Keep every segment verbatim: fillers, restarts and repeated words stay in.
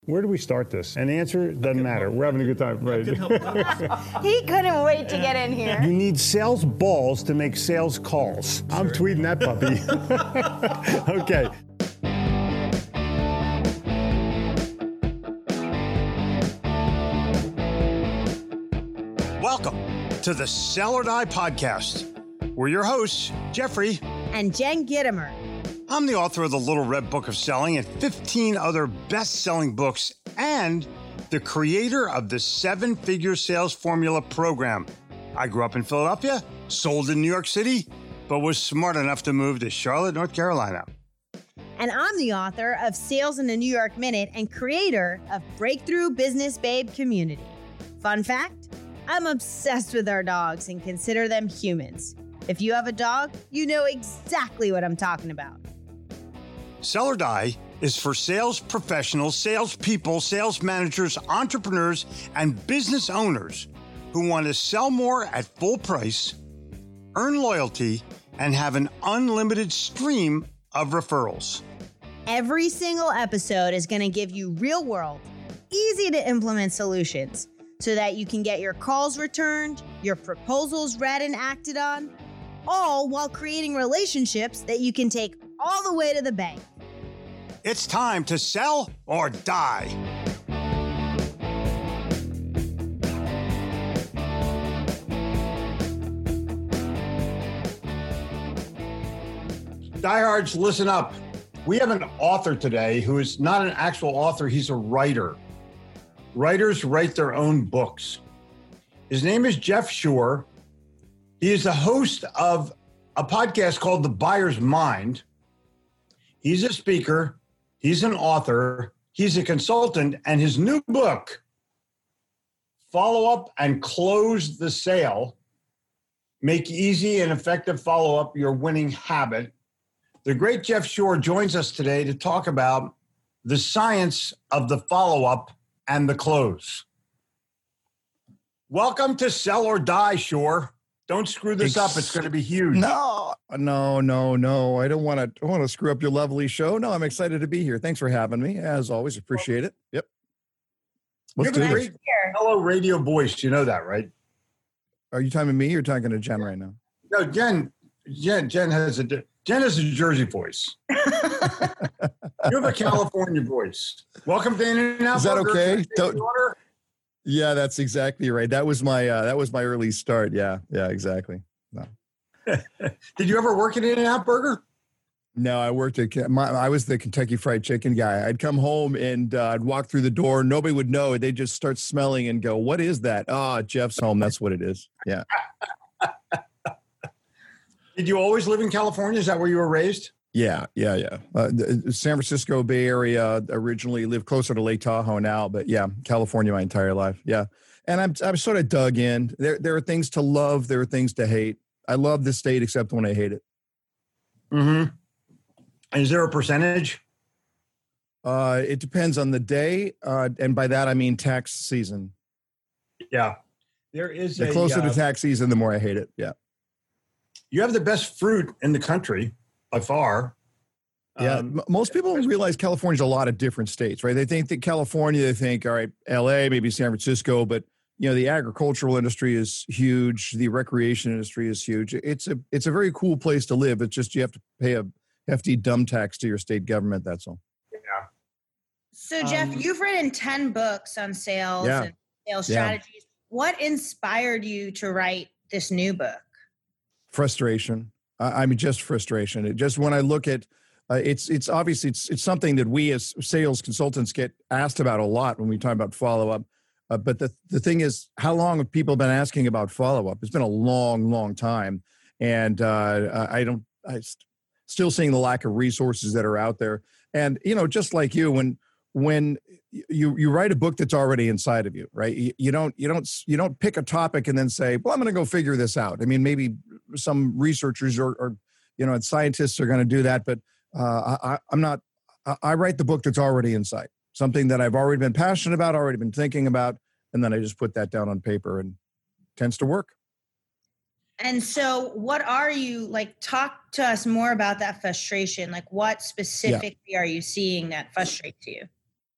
Where do we start this? And the answer doesn't matter. We're having a good time. Right. He couldn't wait to get in here. You need sales balls to make sales calls. I'm tweeting that puppy. Okay. Welcome to the Sell or Die podcast. We're your hosts, Jeffrey and Jen Gittimer. I'm the author of The Little Red Book of Selling and fifteen other best-selling books and the creator of the Seven-Figure Sales Formula program. I grew up in Philadelphia, sold in New York City, but was smart enough to move to Charlotte, North Carolina. And I'm the author of Sales in the New York Minute and creator of Breakthrough Business Babe Community. Fun fact, I'm obsessed with our dogs and consider them humans. If you have a dog, you know exactly what I'm talking about. Sell or Die is for sales professionals, salespeople, sales managers, entrepreneurs, and business owners who want to sell more at full price, earn loyalty, and have an unlimited stream of referrals. Every single episode is going to give you real-world, easy-to-implement solutions so that you can get your calls returned, your proposals read and acted on, all while creating relationships that you can take all the way to the bank. It's time to sell or die. Diehards, listen up. We have an author today who is not an actual author, he's a writer. Writers write their own books. His name is Jeff Shure. He is the host of a podcast called The Buyer's Mind. He's a speaker, he's an author, he's a consultant, and his new book, Follow Up and Close the Sale, Make Easy and Effective Follow-Up Your Winning Habit. The great Jeff Shure joins us today to talk about the science of the follow-up and the close. Welcome to Sell or Die, Shure. Don't screw this up. It's going to be huge. No, no, no, no. I don't want to I want to screw up your lovely show. No, I'm excited to be here. Thanks for having me. As always, appreciate it. Yep. Let's you have a great hello radio voice. You know that, right? Are you talking to me or talking to Jen right now? No, Jen. Jen. Jen has a Jen has a Jersey voice. You have a California voice. Welcome to In-N-Out. Is that okay? Yeah, that's exactly right. That was my uh, that was my early start. Yeah, yeah, exactly. No. Did you ever work at In-N-Out Burger? No, I worked at my, I was the Kentucky Fried Chicken guy. I'd come home and uh, I'd walk through the door. Nobody would know. They'd just start smelling and go, "What is that?" Oh, Jeff's home. That's what it is. Yeah. Did you always live in California? Is that where you were raised? Yeah, yeah, yeah. Uh, the San Francisco Bay Area, originally lived closer to Lake Tahoe now, but yeah, California my entire life. Yeah. And I'm I'm sort of dug in. There there are things to love, there are things to hate. I love the state except when I hate it. Mm-hmm. And is there a percentage? Uh, it depends on the day. Uh, and by that I mean tax season. Yeah. There is the a closer uh, to tax season, the more I hate it. Yeah. You have the best fruit in the country. By far. Yeah. Um, most people realize California's a lot of different states, right? They think that California, they think, all right, L A, maybe San Francisco, but you know, the agricultural industry is huge. The recreation industry is huge. It's a, it's a very cool place to live. It's just, you have to pay a hefty dumb tax to your state government. That's all. Yeah. So Jeff, um, you've written ten books on sales yeah. and sales strategies. Yeah. What inspired you to write this new book? Frustration. I mean, just frustration. It just when I look at, uh, it's it's obviously it's it's something that we as sales consultants get asked about a lot when we talk about follow up. Uh, but the the thing is, how long have people been asking about follow up? It's been a long, long time, and uh, I don't. I st- still seeing the lack of resources that are out there. And you know, just like you, when when you you write a book that's already inside of you, right? You, you don't you don't you don't pick a topic and then say, well, I'm going to go figure this out. I mean, maybe some researchers or, or you know, scientists are going to do that, but uh, I, I'm not. I write the book that's already inside, something that I've already been passionate about, already been thinking about, and then I just put that down on paper, and it tends to work. And so what are you, like, talk to us more about that frustration. Like, what specifically yeah. are you seeing that frustrates you?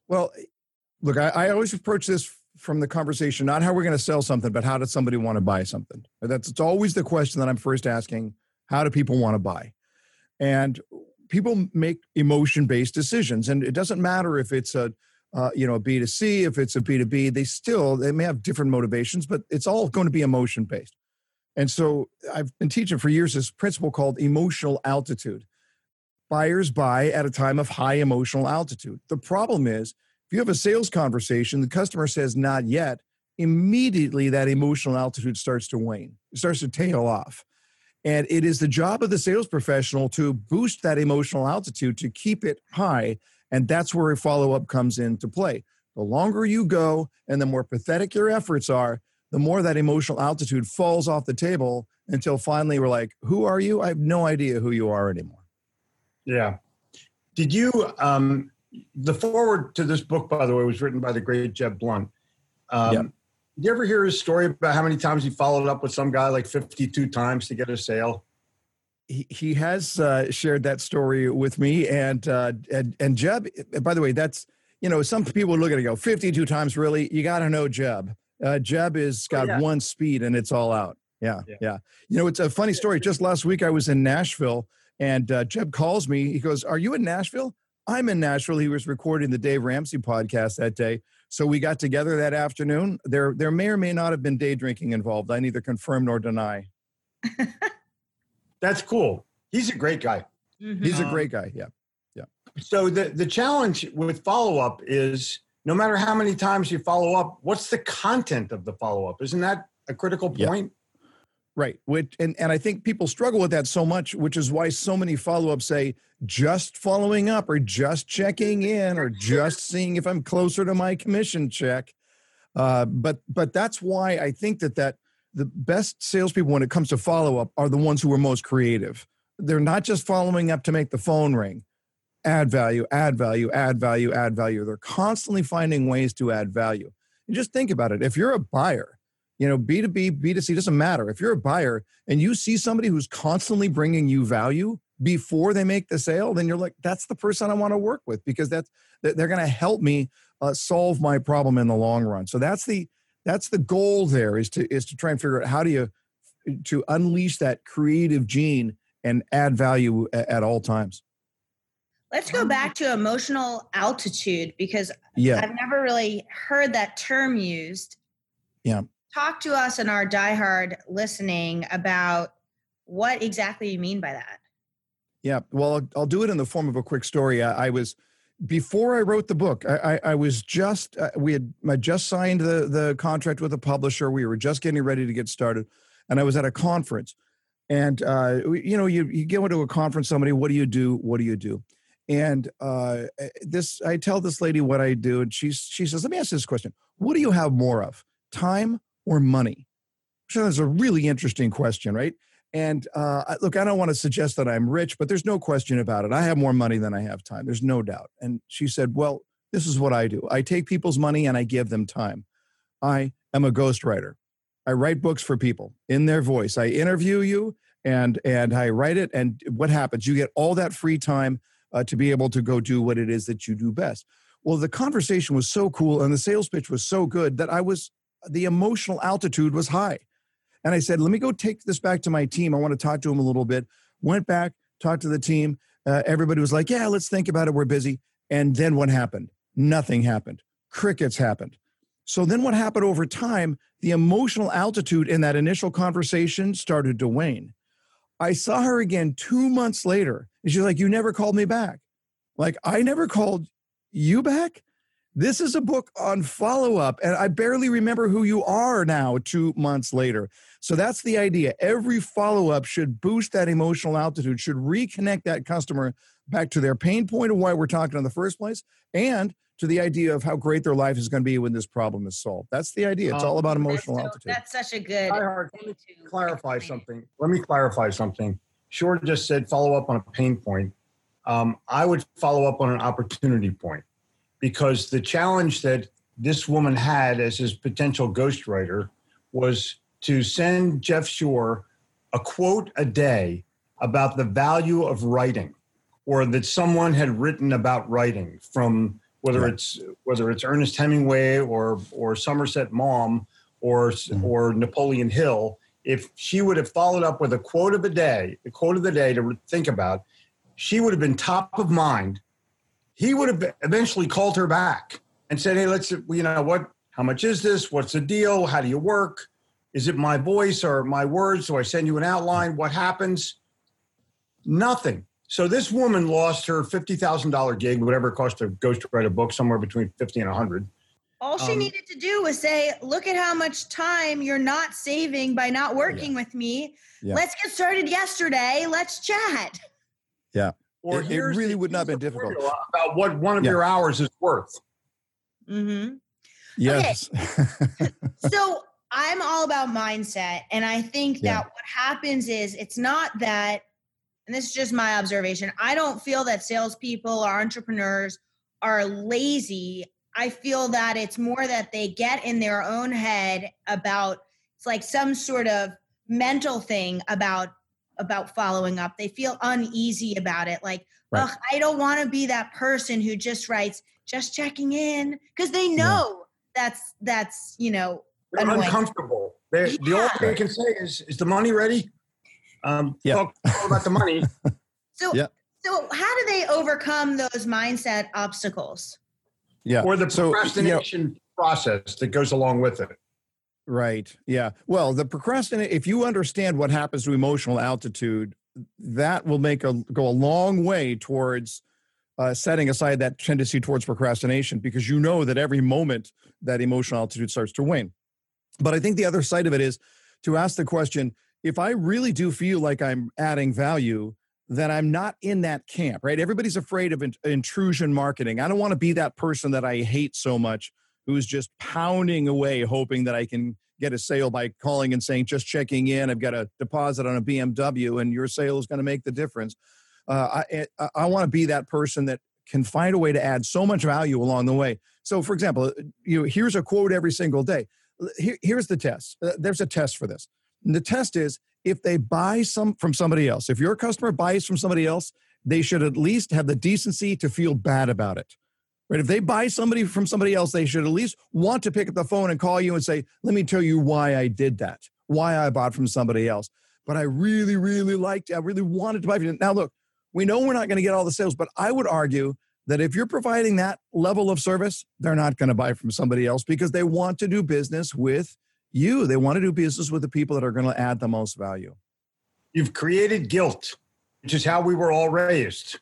Well, look, I, I always approach this from the conversation, not how we're going to sell something, but how does somebody want to buy something? That's it's always the question that I'm first asking. How do people want to buy? And people make emotion-based decisions, and it doesn't matter if it's a uh, you know a B two C, if it's a B two B. They still they may have different motivations, but it's all going to be emotion-based. And so I've been teaching for years this principle called emotional altitude. Buyers buy at a time of high emotional altitude. The problem is, if you have a sales conversation, the customer says not yet, immediately that emotional altitude starts to wane. It starts to tail off. And it is the job of the sales professional to boost that emotional altitude, to keep it high. And that's where a follow-up comes into play. The longer you go and the more pathetic your efforts are, the more that emotional altitude falls off the table until finally we're like, who are you? I have no idea who you are anymore. Yeah. Did you, um, the foreword to this book, by the way, was written by the great Jeb Blunt. Um, yep. Did you ever hear his story about how many times he followed up with some guy, like fifty-two times to get a sale? He, he has uh, shared that story with me. And, uh, and, and Jeb, by the way, that's, you know, some people look at it and go, fifty-two times, really? You got to know Jeb. Uh, Jeb has got oh, yeah. one speed and it's all out. Yeah, yeah, yeah. You know, it's a funny story. Just last week I was in Nashville and uh, Jeb calls me. He goes, are you in Nashville? I'm in Nashville. He was recording the Dave Ramsey podcast that day. So we got together that afternoon. There, there may or may not have been day drinking involved. I neither confirm nor deny. That's cool. He's a great guy. Mm-hmm. He's a great guy. Yeah. Yeah. So the, the challenge with follow-up is no matter how many times you follow up, what's the content of the follow-up? Isn't that a critical point? Yeah. Right. Which, and, and I think people struggle with that so much, which is why so many follow-ups say just following up or just checking in or just seeing if I'm closer to my commission check. Uh, but but that's why I think that, that the best salespeople when it comes to follow-up are the ones who are most creative. They're not just following up to make the phone ring. Add value, add value, add value, add value. They're constantly finding ways to add value. And just think about it. If you're a buyer, you know, B two B, B two C, doesn't matter. If you're a buyer and you see somebody who's constantly bringing you value before they make the sale, then you're like, that's the person I want to work with because that's, they're going to help me uh, solve my problem in the long run. So that's the, that's the goal there is to, is to try and figure out how do you, to unleash that creative gene and add value at, at all times. Let's go back to emotional altitude because yeah. I've never really heard that term used. Yeah. Talk to us and our diehard listening about what exactly you mean by that. Yeah, well, I'll, I'll do it in the form of a quick story. I, I was, before I wrote the book, I, I, I was just, uh, we had I just signed the, the contract with the publisher. We were just getting ready to get started. And I was at a conference. And, uh, you know, you, you go into a conference, somebody, what do you do? What do you do? And uh, this, I tell this lady what I do. And she's, she says, let me ask you this question. What do you have more of, time or money? So that's a really interesting question, right? And uh, look, I don't want to suggest that I'm rich, but there's no question about it. I have more money than I have time. There's no doubt. And she said, well, this is what I do. I take people's money and I give them time. I am a ghostwriter. I write books for people in their voice. I interview you and, and I write it. And what happens? You get all that free time uh, to be able to go do what it is that you do best. Well, the conversation was so cool and the sales pitch was so good that I was, the emotional altitude was high. And I said, let me go take this back to my team. I want to talk to them a little bit. Went back, talked to the team. Uh, everybody was like, yeah, let's think about it. We're busy. And then what happened? Nothing happened. Crickets happened. So then what happened over time, the emotional altitude in that initial conversation started to wane. I saw her again two months later. And she's like, you never called me back. Like, I never called you back? This is a book on follow-up, and I barely remember who you are now two months later. So that's the idea. Every follow-up should boost that emotional altitude, should reconnect that customer back to their pain point of why we're talking in the first place, and to the idea of how great their life is going to be when this problem is solved. That's the idea. It's all about emotional that's so, altitude. That's such a good Let me clarify something. Let me clarify something. Shore just said follow up on a pain point. Um, I would follow up on an opportunity point. Because the challenge that this woman had as his potential ghostwriter was to send Jeff Shore a quote a day about the value of writing, or that someone had written about writing from whether Yeah. it's whether it's Ernest Hemingway or or Somerset Maugham or Mhm. or Napoleon Hill, if she would have followed up with a quote of the day, the quote of the day to think about, she would have been top of mind. He would have eventually called her back and said, hey, let's, you know, what, how much is this? What's the deal? How do you work? Is it my voice or my words? Do I send you an outline? What happens? Nothing. So this woman lost her fifty thousand dollars gig, whatever it cost to ghostwrite a book, somewhere between fifty and one hundred. All she Um, needed to do was say, look at how much time you're not saving by not working Yeah. with me. Yeah. Let's get started yesterday. Let's chat. Yeah. Or It- it here's really the- would not have here's been the difficult. formula about what one of Yeah. your hours is worth. Mm-hmm. Yes. So I'm all about mindset. And I think Yeah. that what happens is it's not that, and this is just my observation, I don't feel that salespeople or entrepreneurs are lazy. I feel that it's more that they get in their own head about, it's like some sort of mental thing about about following up. They feel uneasy about it. Like, Right. ugh, I don't want to be that person who just writes, just checking in. Because they know that's, that's, you know, They're annoying. uncomfortable. They, The only Yeah. thing they can say is, is the money ready? Um, Yeah. Talk all about the money. So, Yeah. so how do they overcome those mindset obstacles? Yeah. Or the So, you know, procrastination process that goes along with it. Right. Yeah. Well, the procrastinate, if you understand what happens to emotional altitude, that will make a go a long way towards uh, setting aside that tendency towards procrastination, because you know that every moment that emotional altitude starts to wane. But I think the other side of it is to ask the question, if I really do feel like I'm adding value, then I'm not in that camp, right? Everybody's afraid of in- intrusion marketing. I don't want to be that person that I hate so much, who's just pounding away, hoping that I can get a sale by calling and saying, just checking in, I've got a deposit on a B M W and your sale is going to make the difference. Uh, I, I, I want to be that person that can find a way to add so much value along the way. So for example, you know, here's a quote every single day. Here, here's the test. Uh, there's a test for this. And the test is, if they buy some from somebody else, if your customer buys from somebody else, they should at least have the decency to feel bad about it. Right? If they buy somebody from somebody else, they should at least want to pick up the phone and call you and say, let me tell you why I did that, why I bought from somebody else. But I really, really liked it. I really wanted to buy from you. Now, look, we know we're not going to get all the sales, but I would argue that if you're providing that level of service, they're not going to buy from somebody else because they want to do business with you. They want to do business with the people that are going to add the most value. You've created guilt, which is how we were all raised.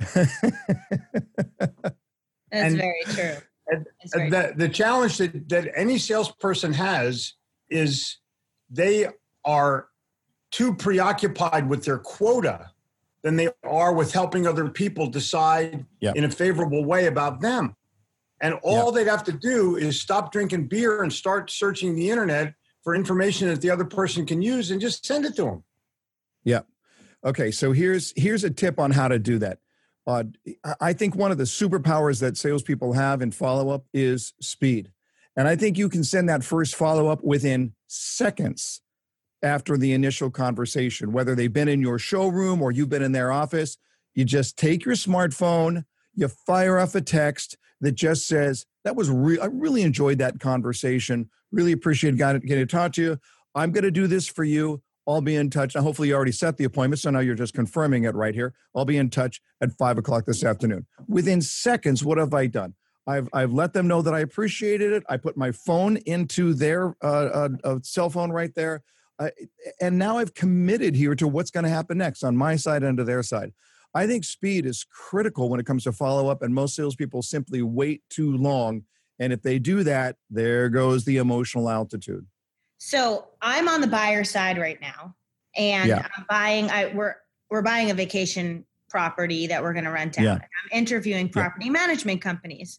That's And- very true. And That's very the, the challenge that, that any salesperson has is they are too preoccupied with their quota than they are with helping other people decide Yeah. in a favorable way about them. And all they'd have to do is stop drinking beer and start searching the internet for information that the other person can use and just send it to them. Yeah. Okay. So here's here's a tip on how to do that. Uh, I think one of the superpowers that salespeople have in follow-up is speed. And I think you can send that first follow-up within seconds after the initial conversation, whether they've been in your showroom or you've been in their office. You just take your smartphone, you fire off a text that just says, that was re- I really enjoyed that conversation. Really appreciate getting to talk to you. I'm going to do this for you. I'll be in touch. Now, hopefully you already set the appointment, so now you're just confirming it right here. I'll be in touch at five o'clock this afternoon. Within seconds, what have I done? I've I've let them know that I appreciated it. I put my phone into their uh, uh, uh, cell phone right there. Uh, and now I've committed here to what's going to happen next on my side and to their side. I think speed is critical when it comes to follow-up, and most salespeople simply wait too long. And if they do that, there goes the emotional altitude. So I'm on the buyer side right now, and Yeah. I'm buying. I we're we're buying a vacation property that we're going to rent out. Yeah. And I'm interviewing Yeah. property management companies,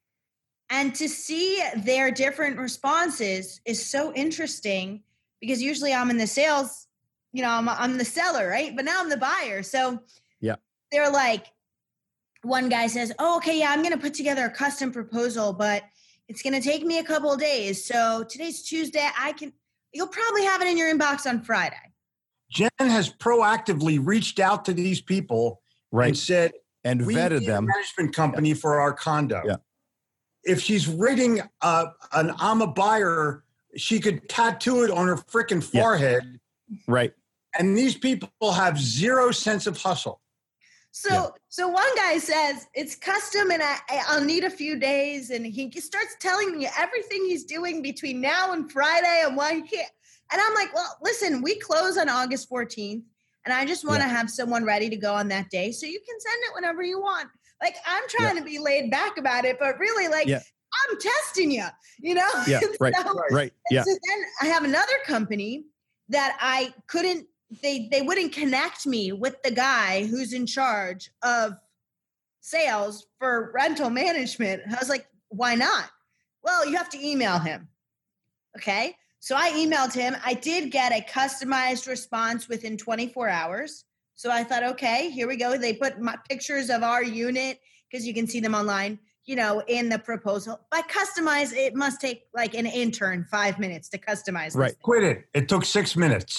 and to see their different responses is so interesting because usually I'm in the sales, you know, I'm I'm the seller, right? But now I'm the buyer. So Yeah. they're like, one guy says, "Oh, okay, yeah, I'm going to put together a custom proposal, but it's going to take me a couple of days. So today's Tuesday. I can, you'll probably have it in your inbox on Friday." Jen has proactively reached out to these people Right. and said, And we vetted need a them. management company for our condo. Yeah. if she's reading uh, an I'm a buyer, she could tattoo it on her freaking forehead. Yeah. Right. And these people have zero sense of hustle. So, Yeah. so one guy says it's custom and I, I'll need a few days. And he starts telling me everything he's doing between now and Friday and why he can't. And I'm like, well, listen, we close on August fourteenth and I just want to Yeah. have someone ready to go on that day. So you can send it whenever you want. Like, I'm trying Yeah. to be laid back about it, but really like, Yeah. I'm testing you, you know? Yeah. Right. So, Right. and Yeah. so then I have another company that I couldn't, they they wouldn't connect me with the guy who's in charge of sales for rental management. I was like, why not? Well, you have to email him. Okay. So I emailed him. I did get a customized response within twenty-four hours. So I thought, okay, here we go. They put my pictures of our unit because you can see them online, you know, in the proposal. By customize, it must take like an intern five minutes to customize. this Right. thing. Quit it. It took six minutes.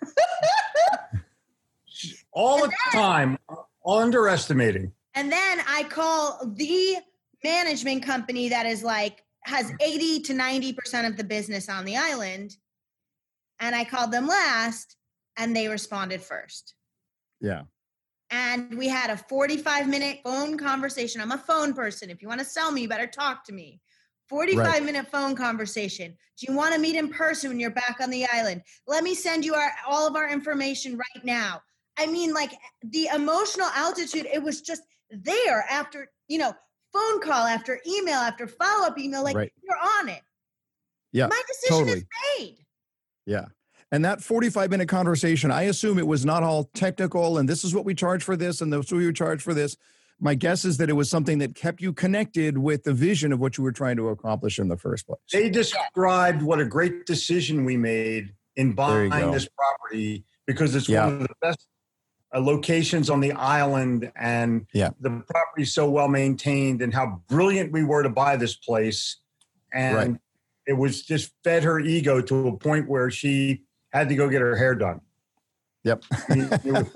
All the time, underestimating. And then I call the management company that is like, has eighty to ninety percent of the business on the island. And I called them last and they responded first. Yeah. And we had a forty-five minute phone conversation. I'm a phone person. If you want to sell me, you better talk to me. forty-five Right. minute phone conversation. Do you want to meet in person when you're back on the island? Let me send you our, all of our information right now. I mean, like the emotional altitude, it was just there after, you know, phone call after email after follow-up email, like Right. you're on it. Yeah. My decision totally. is made. Yeah. And that forty-five minute conversation, I assume it was not all technical and this is what we charge for this and this is what we charge for this. My guess is that it was something that kept you connected with the vision of what you were trying to accomplish in the first place. They described what a great decision we made in buying go. this property because it's Yeah. one of the best uh, locations on the island, and Yeah. the property is so well maintained, and how brilliant we were to buy this place. And Right. it was just fed her ego to a point where she had to go get her hair done. Yep. It was-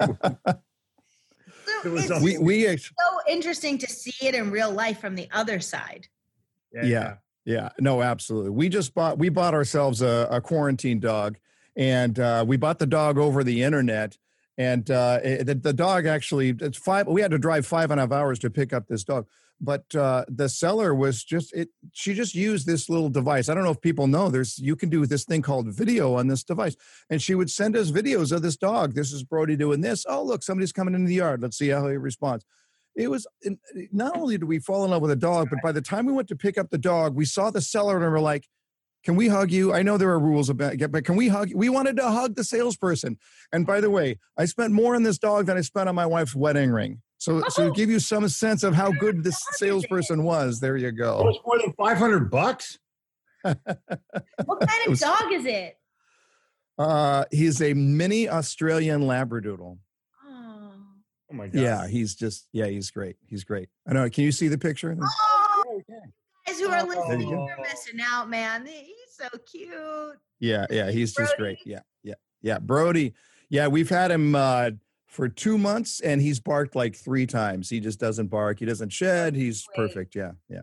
So It was it's a- we, we, ex- so interesting to see it in real life from the other side. Yeah. Yeah, no, absolutely. We just bought, we bought ourselves a, a quarantine dog and uh, we bought the dog over the internet. And uh, it, the, the dog actually, it's five, we had to drive five and a half hours to pick up this dog. But uh, the seller was just, it. she just used this little device. I don't know if people know, there's, you can do this thing called video on this device. And she would send us videos of this dog. This is Brody doing this. Oh, look, somebody's coming into the yard. Let's see how he responds. It was, not only did we fall in love with a dog, but by the time we went to pick up the dog, we saw the seller and we're like, can we hug you? I know there are rules about it, but can we hug you? We wanted to hug the salesperson. And by the way, I spent more on this dog than I spent on my wife's wedding ring. So, so to give you some sense of how good this salesperson was, there you It go. was more than five hundred bucks. What kind It of was- dog is it? Uh, he's a mini Australian Labradoodle. Oh. Oh my God. Yeah, he's just, yeah, he's great. He's great. I know. Can you see the picture? Oh, Yeah, guys who are Oh. listening, There you you're go. missing out, man. He's so cute. Yeah, yeah, he's just Brody. great. Yeah, yeah, yeah. Brody. Yeah, we've had him uh, for two months and he's barked like three times. He just doesn't bark. He doesn't shed. He's Great. perfect. Yeah, yeah.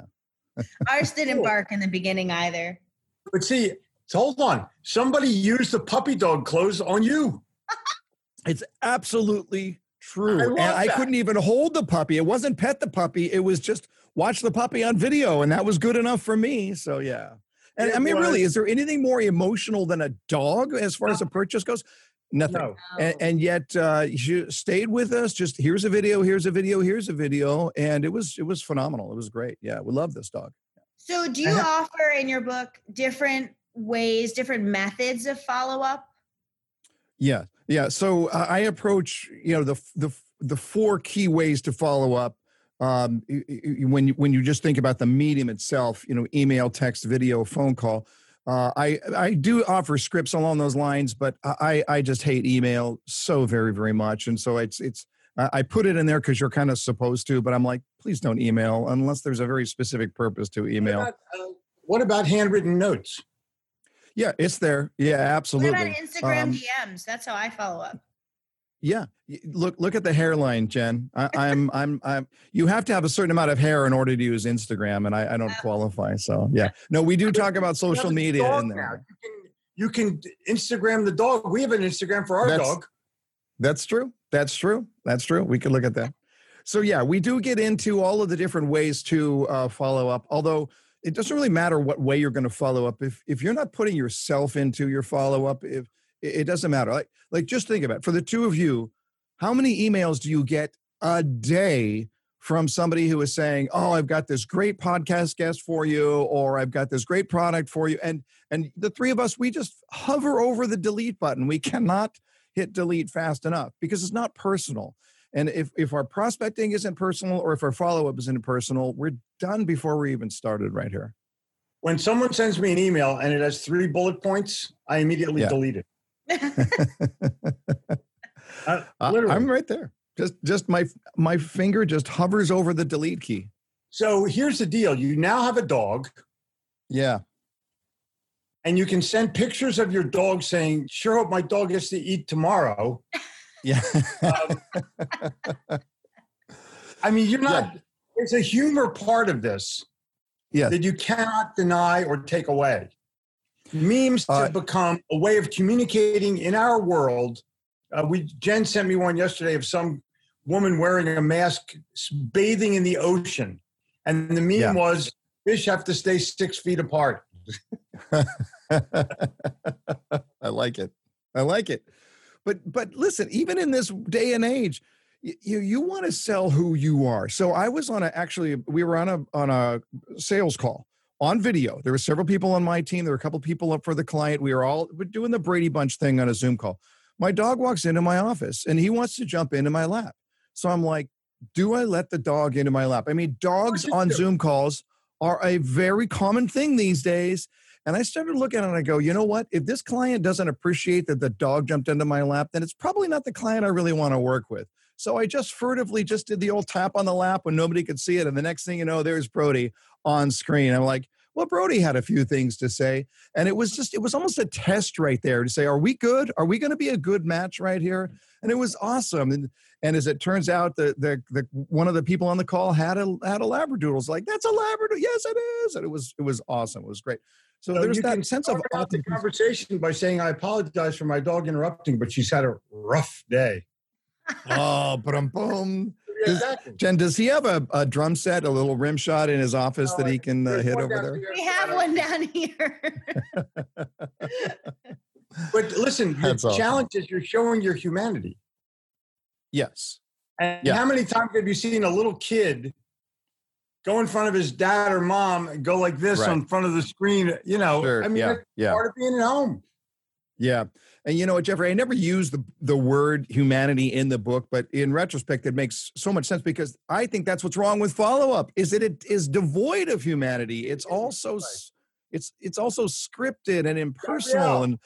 Ours didn't Cool. bark in the beginning either. But see, so hold on. Somebody used the puppy dog clothes on you. It's absolutely true. I and love I that. couldn't even hold the puppy. It wasn't pet the puppy. It was just watch the puppy on video. And that was good enough for me. So, yeah. And It I mean, really, was- is there anything more emotional than a dog as far as a purchase goes? Nothing. No. And, and yet uh, you stayed with us. Just here's a video, here's a video, here's a video. And it was, it was phenomenal. It was great. Yeah. We love this dog. So do you Uh-huh. offer in your book different ways, different methods of follow-up? Yeah, yeah. So uh, I approach, you know, the the the four key ways to follow up. Um, y- y- when you when you just think about the medium itself, you know, email, text, video, phone call. Uh, I I do offer scripts along those lines, but I I just hate email so very very much, and so it's it's I I put it in there because you're kind of supposed to, but I'm like, please don't email unless there's a very specific purpose to email. What about, uh, what about handwritten notes? Yeah, it's there. Yeah, What absolutely. about Instagram Um, D Ms? That's how I follow up. Yeah. Look, look at the hairline, Jen. I, I'm, I'm, I'm, you have to have a certain amount of hair in order to use Instagram, and I, I don't qualify. So yeah, no, we do talk about social media in there. You can, you can Instagram the dog. We have an Instagram for our that's, dog. That's true. That's true. That's true. We could look at that. So yeah, we do get into all of the different ways to uh, follow up, although it doesn't really matter what way you're going to follow up. If, if you're not putting yourself into your follow-up, if it doesn't matter. Like, like just think about it. For the two of you, how many emails do you get a day from somebody who is saying, oh, I've got this great podcast guest for you, or I've got this great product for you. And, and the three of us, we just hover over the delete button. We cannot hit delete fast enough because it's not personal. And if, if our prospecting isn't personal, or if our follow-up isn't personal, we're done before we even started right here. When someone sends me an email and it has three bullet points, I immediately yeah. delete it. uh, I'm right there. Just, just my, my finger just hovers over the delete key. So here's the deal. You now have a dog. Yeah. And you can send pictures of your dog saying, sure hope my dog gets to eat tomorrow. Yeah. um, I mean, you're not, yeah. There's a humor part of this yeah. that you cannot deny or take away. Memes uh, have become a way of communicating in our world. Uh, we Jen sent me one yesterday of some woman wearing a mask bathing in the ocean. And the meme yeah. was, fish have to stay six feet apart. I like it. I like it. But but listen, even in this day and age, you you want to sell who you are. So I was on a actually we were on a on a sales call on video. There were several people on my team. There were a couple people up for the client. We were all we're doing the Brady Bunch thing on a Zoom call. My dog walks into my office and he wants to jump into my lap. So I'm like, do I let the dog into my lap? I mean, dogs on Zoom calls are a very common thing these days. And I started looking at it and I go, you know what? If this client doesn't appreciate that the dog jumped into my lap, then it's probably not the client I really want to work with. So I just furtively just did the old tap on the lap when nobody could see it. And the next thing you know, there's Brody on screen. I'm like, well, Brody had a few things to say. And it was just, it was almost a test right there to say, are we good? Are we going to be a good match right here? And it was awesome. And and as it turns out, the the, the one of the people on the call had a had a Labradoodle. It's like, that's a Labradoodle. Yes, it is. And it was it was awesome. It was great. So, so there's that sense of the conversation by saying, I apologize for my dog interrupting, but she's had a rough day. Oh, boom, boom. Does, Jen, does he have a, a drum set, a little rim shot in his office no, that he can uh, hit over there? We have one down here. But listen, the awesome. challenge is you're showing your humanity. Yes. And yeah. how many times have you seen a little kid go in front of his dad or mom and go like this right. in front of the screen? You know, sure. I mean, yeah. that's yeah. part of being at home. Yeah. And you know what, Jeffrey, I never used the, the word humanity in the book, but in retrospect, it makes so much sense because I think that's what's wrong with follow-up is that it is devoid of humanity. It's also, it's, it's also scripted and impersonal. And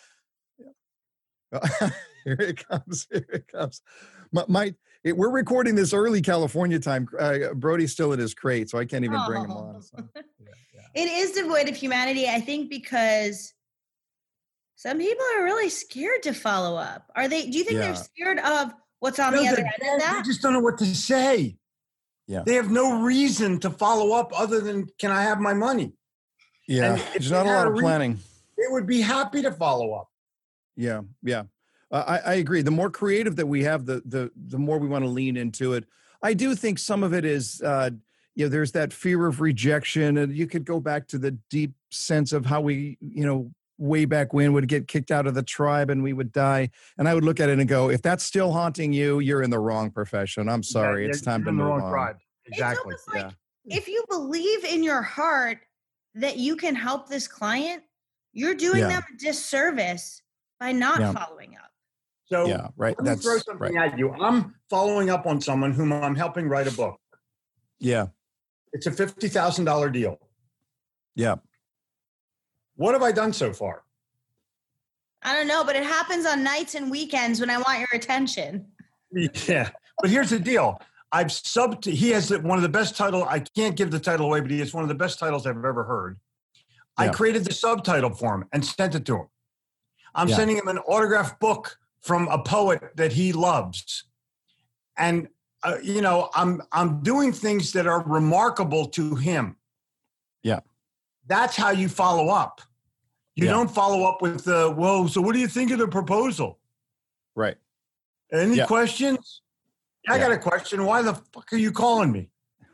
here it comes. Here it comes. My, my it, we're recording this early California time. Uh, Brody's still in his crate, so I can't even oh. bring him on. So, yeah, yeah. It is devoid of humanity, I think, because some people are really scared to follow up. Are they? Do you think yeah. they're scared of what's on no, the other end of that? They just don't know what to say. Yeah, they have no reason to follow up other than, "Can I have my money?" Yeah, there's not a lot of reason, planning. They would be happy to follow up. Yeah, yeah. Uh, I, I agree. The more creative that we have, the the the more we want to lean into it. I do think some of it is, uh, you know, there's that fear of rejection, and you could go back to the deep sense of how we, you know, way back when would get kicked out of the tribe and we would die. And I would look at it and go, if that's still haunting you, you're in the wrong profession. I'm sorry. Yeah, it's time to move on. Tribe. Exactly. It's almost like yeah. if you believe in your heart that you can help this client, you're doing yeah. them a disservice by not yeah. following up. So yeah, right. let me That's throw something right. at you. I'm following up on someone whom I'm helping write a book. Yeah. It's a fifty thousand dollars deal. Yeah. What have I done so far? I don't know, but it happens on nights and weekends when I want your attention. Yeah. But here's the deal. I've subbed, he has one of the best title. I can't give the title away, but he has one of the best titles I've ever heard. Yeah. I created the subtitle for him and sent it to him. I'm yeah. sending him an autographed book from a poet that he loves. And, uh, you know, I'm, I'm doing things that are remarkable to him. Yeah. That's how you follow up. You Yeah. don't follow up with, uh, well, so what do you think of the proposal? Right. Any Yeah. questions? I Yeah. got a question. Why the fuck are you calling me?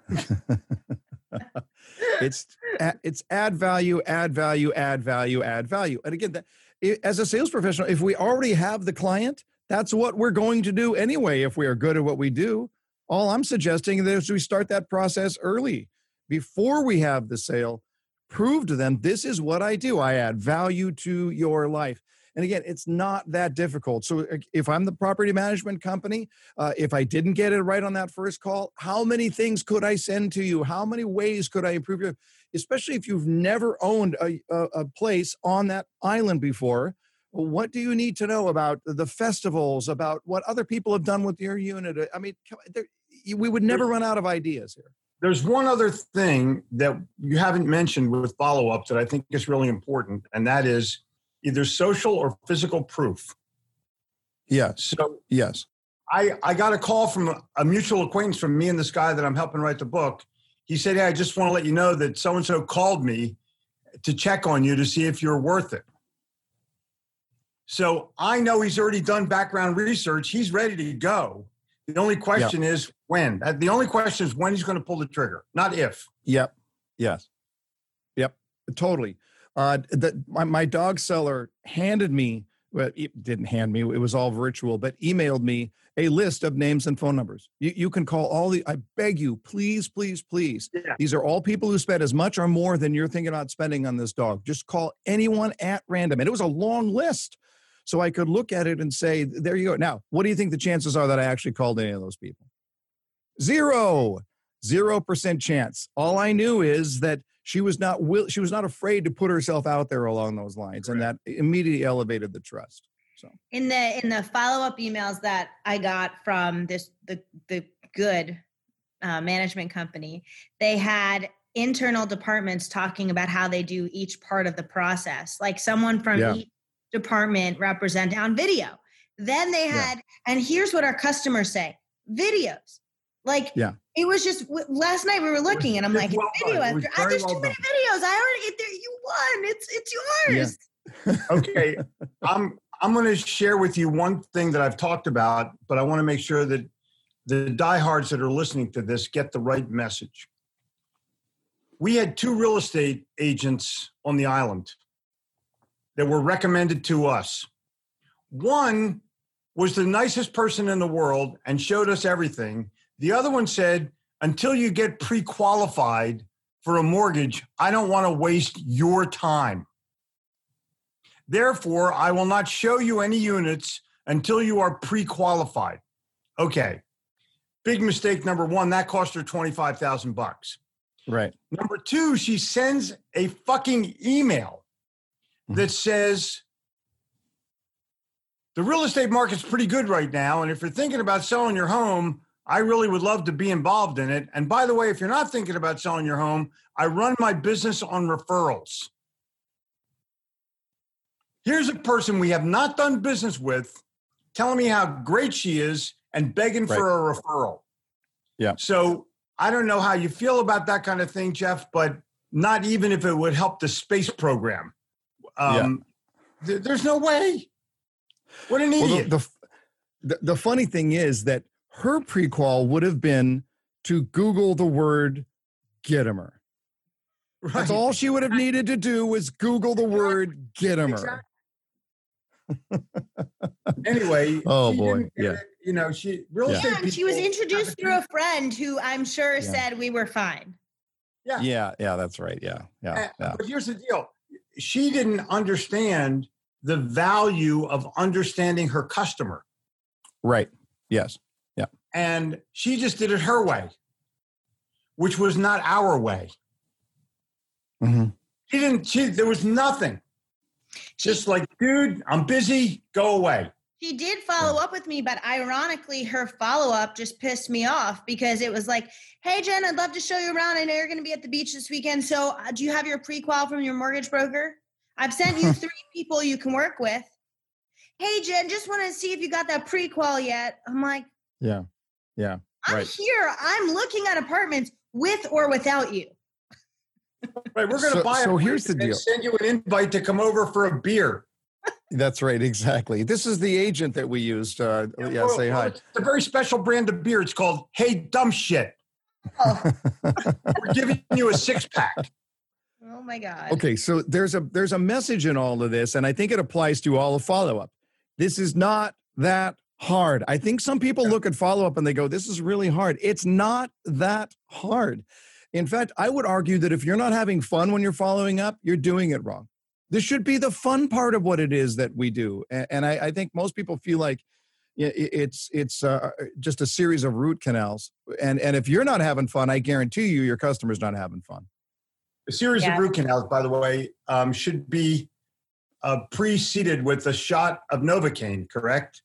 it's it's add value, add value, add value, add value. And again, that, as a sales professional, if we already have the client, that's what we're going to do anyway. If we are good at what we do, all I'm suggesting is we start that process early before we have the sale. Prove to them, this is what I do. I add value to your life. And again, it's not that difficult. So if I'm the property management company, uh, if I didn't get it right on that first call, how many things could I send to you? How many ways could I improve your, especially if you've never owned a, a, a place on that island before? What do you need to know about the festivals, about what other people have done with your unit? I mean, there, we would never run out of ideas here. There's one other thing that you haven't mentioned with follow-up that I think is really important, and that is either social or physical proof. Yes. So yes. I, I got a call from a mutual acquaintance from me and this guy that I'm helping write the book. He said, hey, I just want to let you know that so-and-so called me to check on you to see if you're worth it. So I know he's already done background research. He's ready to go. The only question yeah. is when. The only question is when he's going to pull the trigger, not if. Yep. Yes. Yep. Totally. Uh, the, my, my dog seller handed me, well, it didn't hand me, it was all virtual, but emailed me a list of names and phone numbers. You, you can call all the, I beg you, please, please, please. Yeah. These are all people who spend as much or more than you're thinking about spending on this dog. Just call anyone at random. And it was a long list. So I could look at it and say, there you go. Now, what do you think the chances are that I actually called any of those people? Zero. Zero percent chance. All I knew is that she was not will, she was not afraid to put herself out there along those lines. Correct. And that immediately elevated the trust. So in the in the follow-up emails that I got from this the the good uh, management company, they had internal departments talking about how they do each part of the process. Like someone from yeah. each department represented on video. Then they had, yeah. and here's what our customers say: videos. Like, yeah. it was just last night we were looking, and I'm like, well video after ah, there's well too many done. videos. I already there. You won. It's it's yours. Yeah. Okay, I'm I'm going to share with you one thing that I've talked about, but I want to make sure that the diehards that are listening to this get the right message. We had two real estate agents on the island that were recommended to us. One was the nicest person in the world and showed us everything. The other one said, until you get pre-qualified for a mortgage, I don't want to waste your time. Therefore, I will not show you any units until you are pre-qualified. Okay. Big mistake number one, that cost her twenty-five thousand bucks. Right. Number two, she sends a fucking email mm-hmm. that says, the real estate market's pretty good right now, and if you're thinking about selling your home, I really would love to be involved in it. And by the way, if you're not thinking about selling your home, I run my business on referrals. Here's a person we have not done business with telling me how great she is and begging right. for a referral. Yeah. So I don't know how you feel about that kind of thing, Jeff, but not even if it would help the space program. Um, yeah. th- there's no way. What an idiot. Well, the, the, the funny thing is that her pre-qual would have been to Google the word Gittimer. Right. That's all she would have needed to do was Google the word Gittimer. Anyway. Oh boy. Yeah. It, you know, she real yeah, estate and she was introduced through a friend who I'm sure yeah. said we were fine. Yeah. Yeah. Yeah. That's right. Yeah. Yeah. yeah. But here's the deal. She didn't understand the value of understanding her customer. Right. Yes. Yeah. And she just did it her way, which was not our way. Mm-hmm. She didn't, she, there was nothing. Just like, dude, I'm busy, go away. She did follow up with me, but ironically, her follow-up just pissed me off because it was like, hey, Jen, I'd love to show you around. I know you're going to be at the beach this weekend. So uh, do you have your pre-qual from your mortgage broker? I've sent you three people you can work with. hey, Jen, just want to see if you got that prequal yet. I'm like, yeah, yeah. I'm right. here. I'm looking at apartments with or without you. Right, we're going to So- buy. so a here's the and deal. Send you an invite to come over for a beer. That's right. Exactly. This is the agent that we used. Uh, yeah. Well, Say well, hi. It's a very special brand of beer. It's called Hey Dumb Shit. Oh, We're giving you a six pack. oh my God. Okay, so there's a there's a message in all of this, and I think it applies to all of follow-up. This is not that hard. I think some people look at follow-up and they go, this is really hard. It's not that hard. In fact, I would argue that if you're not having fun when you're following up, you're doing it wrong. This should be the fun part of what it is that we do. And, and I, I think most people feel like it's it's uh, just a series of root canals. And, and if you're not having fun, I guarantee you your customer's not having fun. The series Yeah. of root canals, by the way, um, should be uh, preceded with a shot of Novocaine, correct?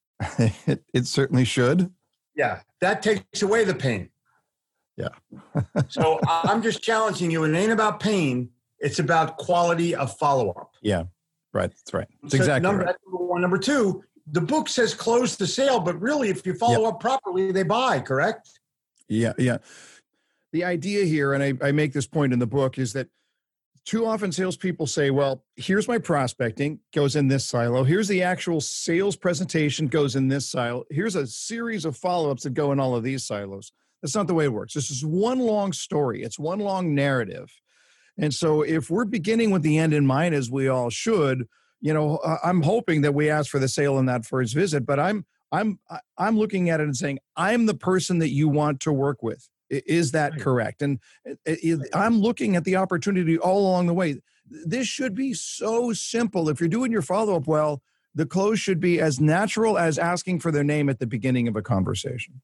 it, it certainly should. Yeah, that takes away the pain. Yeah. So I'm just challenging you. It ain't about pain. It's about quality of follow-up. Yeah, right. That's right. That's So exactly number, right. number one. Number two, the book says close the sale, but really, if you follow up properly, they buy, correct? Yeah, yeah. The idea here, and I, I make this point in the book, is that too often salespeople say, well, here's my prospecting, goes in this silo. Here's the actual sales presentation, goes in this silo. Here's a series of follow-ups that go in all of these silos. That's not the way it works. This is one long story. It's one long narrative. And so if we're beginning with the end in mind, as we all should, you know, I'm hoping that we ask for the sale in that first visit, but I'm I'm I'm looking at it and saying, I'm the person that you want to work with. Is that Right. correct? And I'm looking at the opportunity all along the way. This should be so simple. If you're doing your follow-up well, the close should be as natural as asking for their name at the beginning of a conversation.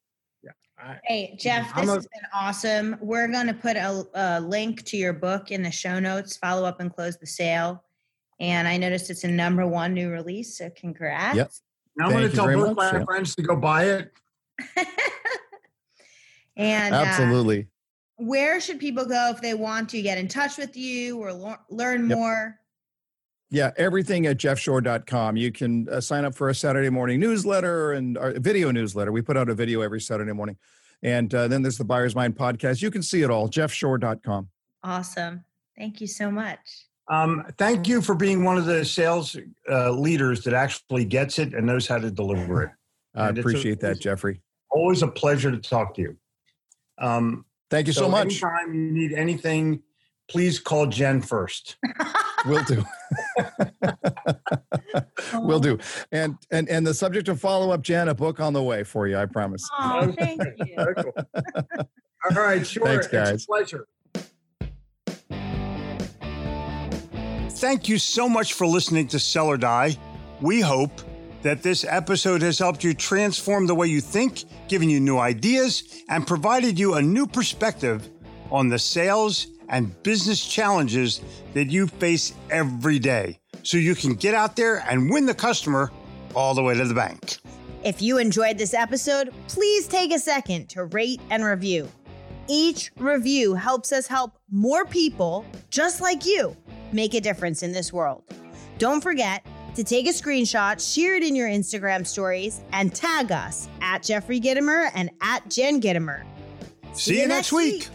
Hey, Jeff, I'm this a- has been awesome. We're going to put a, a link to your book in the show notes, Follow Up and Close the Sale. And I noticed it's a number one new release, so congrats. Yep. Now I'm Thank going you to tell very both much, my yeah. friends to go buy it. And uh, Absolutely. where should people go if they want to get in touch with you or lo- learn Yep. more? Yeah, everything at jeff shore dot com. You can uh, sign up for a Saturday morning newsletter and our video newsletter. We put out a video every Saturday morning. And uh, then there's the Buyer's Mind podcast. You can see it all, jeff shore dot com. Awesome. Thank you so much. Um, thank you for being one of the sales uh, leaders that actually gets it and knows how to deliver it. I And it's a- appreciate that, Jeffrey. Always a pleasure to talk to you. Um, Thank you so, much. Anytime you need anything, please call Jen first. Will do. Will do. And and and the subject of follow-up, Jen, a book on the way for you, I promise. Oh, thank you. Very cool. All right, sure. Thanks, It's guys. a pleasure. Thank you so much for listening to Sell or Die. We hope that this episode has helped you transform the way you think, given you new ideas, and provided you a new perspective on the sales and business challenges that you face every day, so you can get out there and win the customer all the way to the bank. If you enjoyed this episode, please take a second to rate and review. Each review helps us help more people just like you make a difference in this world. Don't forget to take a screenshot, share it in your Instagram stories, and tag us at Jeffrey Gitomer and at Jen Gitomer. See you next week.